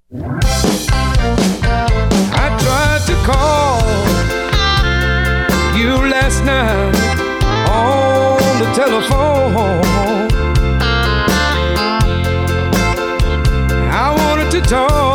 I tried to call you last night on the telephone. I wanted to talk